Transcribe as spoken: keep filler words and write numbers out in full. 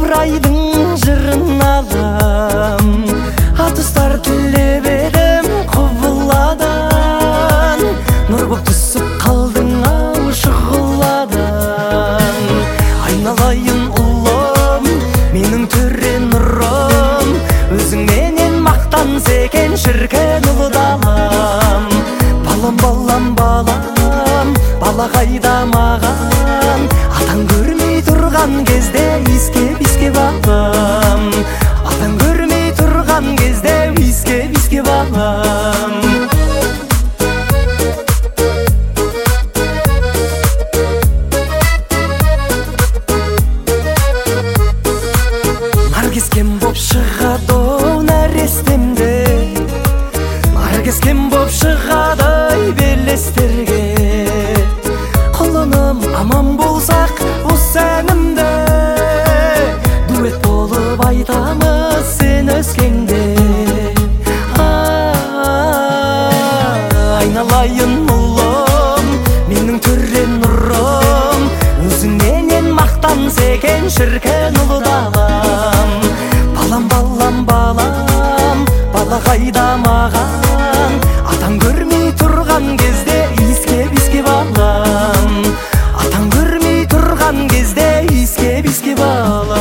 Ыбырайдың жырын алам, атыстар тілеп едім құбыладан. Нұр боп түсіп қалдың ау шұғыладан. Айналайын ұлым, менің төрен нұрым, өзіңменен мақтан секен шіркен ұлы далам. Балам, балам, балам, бала қайда маған, атаң көрмей тұрған кезде искеп, искеп алам. Атаң көрмей тұрған кезде искеп, искеп алам. Наркескен боп шығады оу нәрестемде, наркескен боп шығады белестерге. Құлыным аман болсақ осы әнімді, дуэт болып айтамыз сен өскенде. Айналайын ұлым, менің төрен нұрым, өзіңменен мақтан секен шіркен ұлы далам. Балам, балам, балам, бала қайда маған, атаң көрмей тұрған кезде искеп, искеп алам. Атаң көрмей тұрған кезде искеп, искеп алам.